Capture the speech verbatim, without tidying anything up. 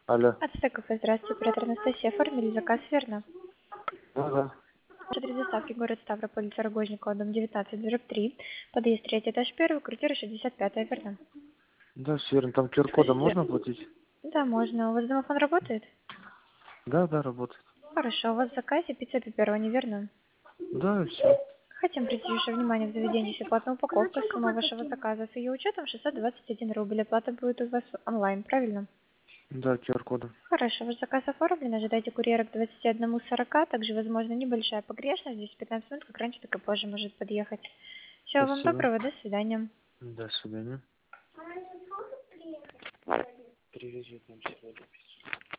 Алло. Ацтеков, здравствуйте, оператор Анастасия. Оформили заказ, верно? Ага. Адрес доставки город Ставрополь, улица Рогожникова, дом девятнадцать, дробь три. Подъезд третий, этаж первый, квартира шестьдесят пять, верно? Да, все верно. Там Q R-кодом можно оплатить? Да, можно. У вас домофон работает? Да, да, работает. Хорошо, у вас в заказе пицца пепперони, верно? Да, все. Хотим прийти ваше внимание в заведении бесплатная упаковка, сумма вашего заказа с ее учетом шестьсот двадцать один рубль. Оплата будет у вас онлайн, правильно? Да, Q R-кодом. Хорошо, ваш заказ оформлен, ожидайте курьера к двадцати одному сорока, также возможно небольшая погрешность, десять-пятнадцать минут, как раньше, так и позже может подъехать. Всего вам Спасибо. доброго, до свидания. До свидания. Привезет нам сегодня пиццу.